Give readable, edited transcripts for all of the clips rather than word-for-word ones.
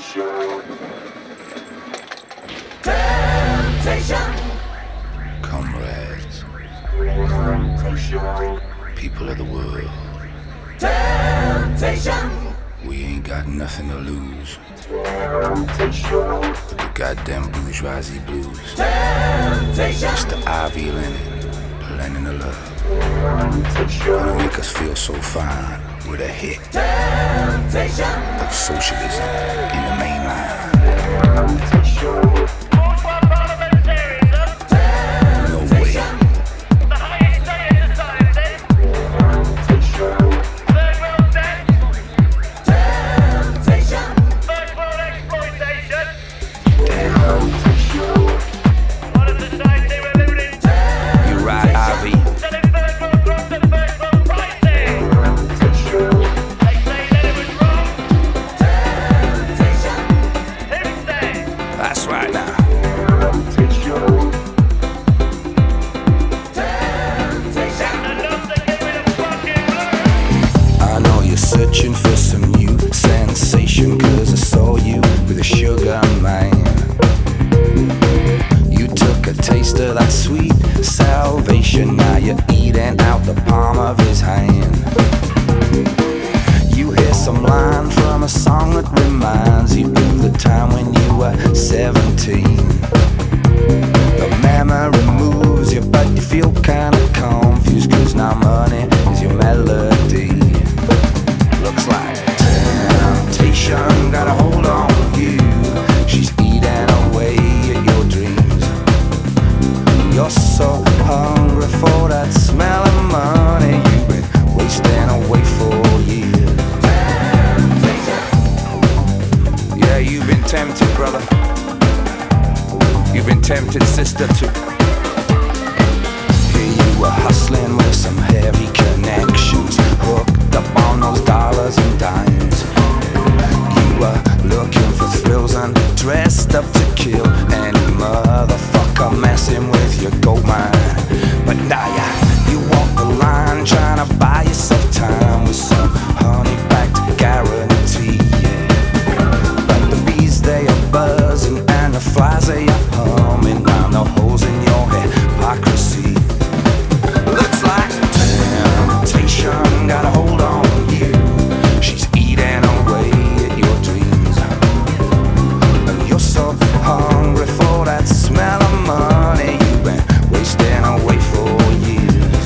Comrades, people of the world, we ain't got nothing to lose but the goddamn bourgeoisie blues. It's the Ivy Lenin, the Lenin of love, gonna make us feel so fine with a hit of socialism in the mainline. Searching for some new sensation, cause I saw you with a sugar man. You took a taste of that sweet salvation, now you're eating out the palm of his hand. You hear some line from a song that reminds you of the time when you were 17. The memory moves you, but you feel kinda confused, cause now money is your melody. Looks like temptation got a hold on you. She's eating away at your dreams. You're so hungry for that smell of money you've been wasting away for years. Yeah, you've been tempted, brother. You've been tempted, sister, too. Here you were hustling with some heavy connections, hooked up on those dollars and dimes. You were looking for thrills and dressed up to kill any motherfucker messing with your gold mine. But now you walk the line trying to buy yourself time with some honey-backed guarantee. But the bees, they are buzzing and the flies, they are humming round the holes in your hypocrisy. Looks like temptation got a hold on you. She's eating away at your dreams, and you're so hungry for that smell of money you've been wasting away for years.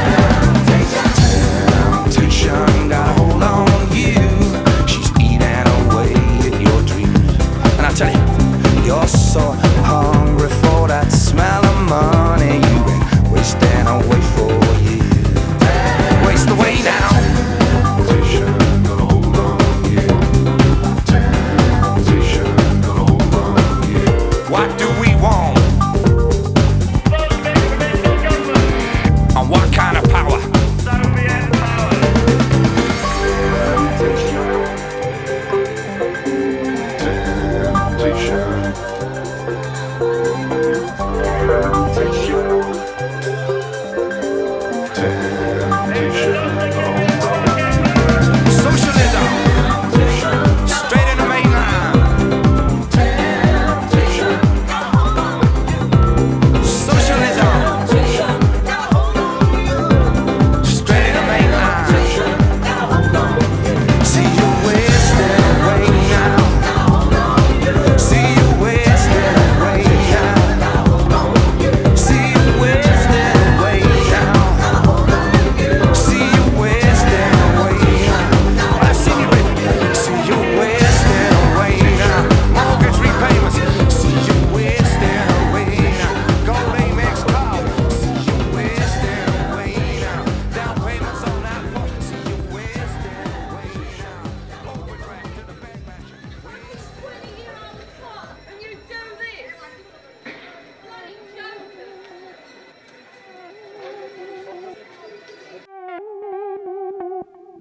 Temptation got a hold on you. She's eating away at your dreams, and I tell you, you're so hungry for that smell of money you've been wasting away for years. Waste away now. Temptation got a hold on you. Temptation got a hold on you. What do we want? And what kind of power? Soviet power. Temptation.